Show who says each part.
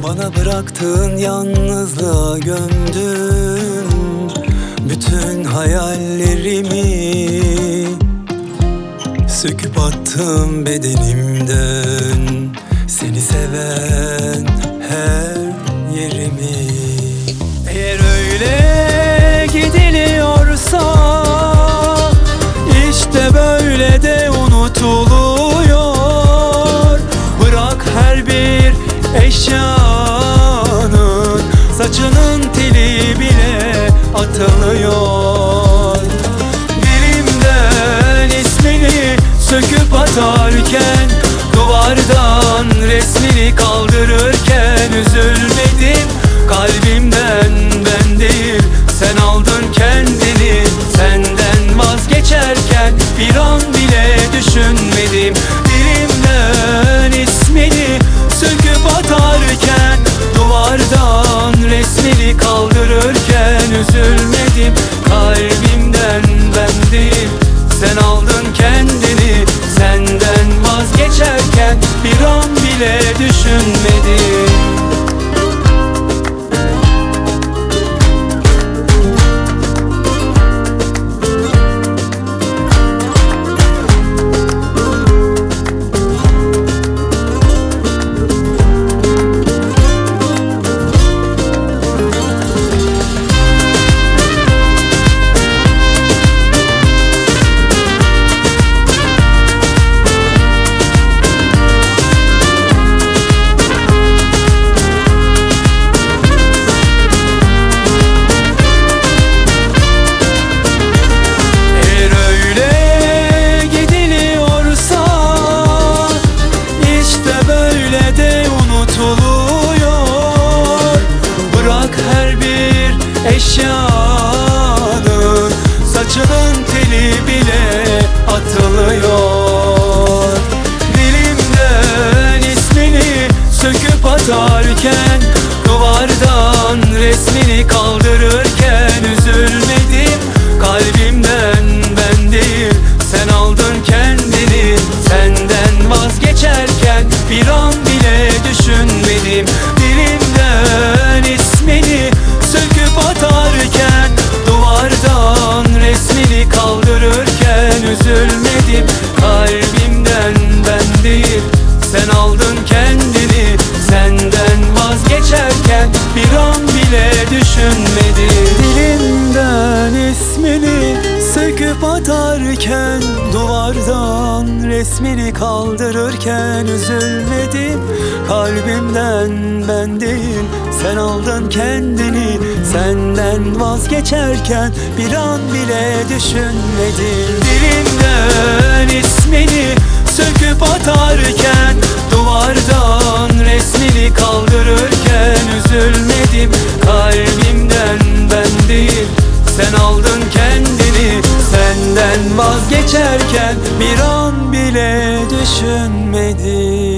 Speaker 1: Bana bıraktığın yalnızlığa gömdün bütün hayallerimi. Söküp attım bedenimden seni seven her yerimi. Eğer öyle gidiliyorsa işte böyle de unutuluyor. Bırak her bir eşyanın saçının teli bile atılıyor. Dilimden ismini söküp atarken, duvardan resmini kaldırırken üzülmedim. Kalbimden ben değil sen aldın kendini. Senden vazgeçerken bir an bile düşünmedim. Dilimden ismini söküp atarken, duvardan resmini kaldırırken üzülmedim. Kalbimden ben değil sen aldın kendini. Senden vazgeçerken bir an bile düşünmedim. Eşyanın saçının teli bile atılıyor. Dilimden ismini söküp atarken, duvardan resmini kaldırırken üzülmedim. Kalbimden ben değil sen aldın kendini. Senden vazgeçerken bir an bile düşünmedim. Dilimden ismini söküp atarken, duvardan resmini kaldırırken üzülmedim. Kalbimden ben değil sen aldın kendini. Senden vazgeçerken bir an bile düşünmedim. Dilimden ismini söküp atarken, duvardan resmini kaldırırken üzülmedim. Kalbimden ben değil sen aldın kendini. Senden vazgeçerken bir an bile düşünmedim. Dilimden ismini söküp atarken, duvardan resmini kaldırırken üzülmedim. Kalbimden ben değil sen aldın kendini. Senden vazgeçerken bir an bile düşünmedim.